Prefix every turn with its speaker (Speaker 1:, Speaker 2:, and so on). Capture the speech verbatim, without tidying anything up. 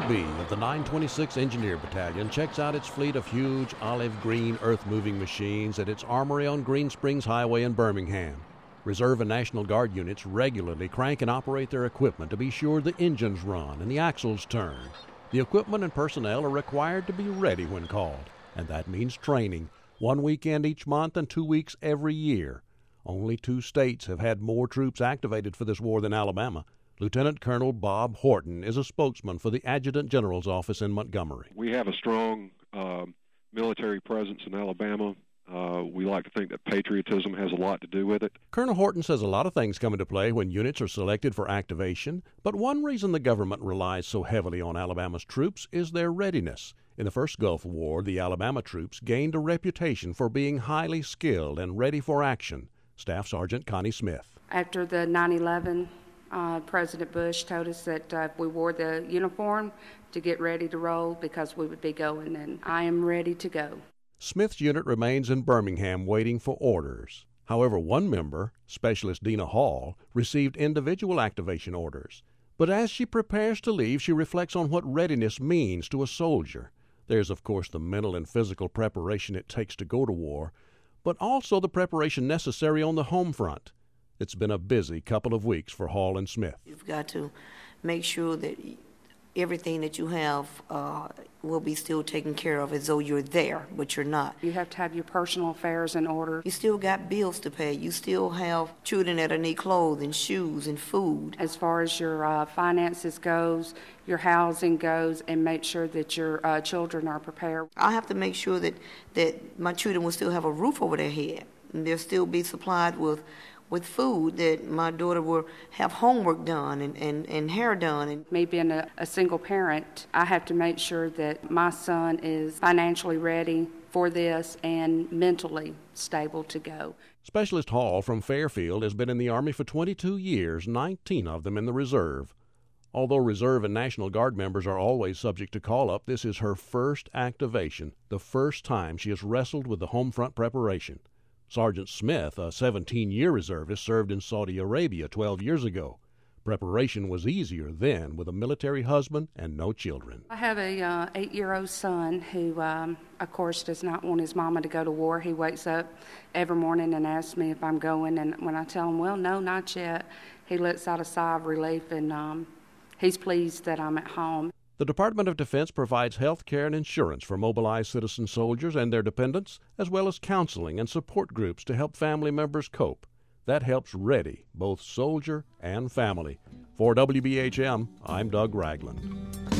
Speaker 1: B of the nine twenty-six Engineer Battalion checks out its fleet of huge olive green earth-moving machines at its armory on Green Springs Highway in Birmingham. Reserve and National Guard units regularly crank and operate their equipment to be sure the engines run and the axles turn. The equipment and personnel are required to be ready when called, and that means training, one weekend each month and two weeks every year. Only two states have had more troops activated for this war than Alabama. Lieutenant Colonel Bob Horton is a spokesman for the Adjutant General's office in Montgomery.
Speaker 2: We have a strong uh, military presence in Alabama. Uh, we like to think that patriotism has a lot to do with it.
Speaker 1: Colonel Horton says a lot of things come into play when units are selected for activation, but one reason the government relies so heavily on Alabama's troops is their readiness. In the first Gulf War, the Alabama troops gained a reputation for being highly skilled and ready for action. Staff Sergeant Connie Smith.
Speaker 3: After the nine eleven, uh, President Bush told us that uh, we wore the uniform to get ready to roll because we would be going, and I am ready to go.
Speaker 1: Smith's unit remains in Birmingham waiting for orders. However, one member, Specialist Dina Hall, received individual activation orders. But as she prepares to leave, she reflects on what readiness means to a soldier. There's, of course, the mental and physical preparation it takes to go to war, but also the preparation necessary on the home front. It's been a busy couple of weeks for Hall and Smith.
Speaker 4: You've got to make sure that everything that you have uh, will be still taken care of as though you're there, but you're not.
Speaker 3: You have to have your personal affairs in order.
Speaker 4: You still got bills to pay. You still have children that need clothes and shoes and food.
Speaker 3: As far as your uh, finances goes, your housing goes, and make sure that your uh, children are prepared.
Speaker 4: I have to make sure that, that my children will still have a roof over their head, and they'll still be supplied with with food, that my daughter will have homework done and, and, and hair done. And
Speaker 3: me being a, a single parent, I have to make sure that my son is financially ready for this and mentally stable to go.
Speaker 1: Specialist Hall from Fairfield has been in the Army for twenty-two years, nineteen of them in the Reserve. Although Reserve and National Guard members are always subject to call-up, this is her first activation, the first time she has wrestled with the home front preparation. Sergeant Smith, a seventeen-year reservist, served in Saudi Arabia twelve years ago. Preparation was easier then with a military husband and no children.
Speaker 3: I have a uh, eight-year-old son who, um, of course, does not want his mama to go to war. He wakes up every morning and asks me if I'm going, and when I tell him, well, no, not yet, he lets out a sigh of relief, and um, he's pleased that I'm at home.
Speaker 1: The Department of Defense provides health care and insurance for mobilized citizen soldiers and their dependents, as well as counseling and support groups to help family members cope. That helps ready both soldier and family. For W B H M, I'm Doug Ragland.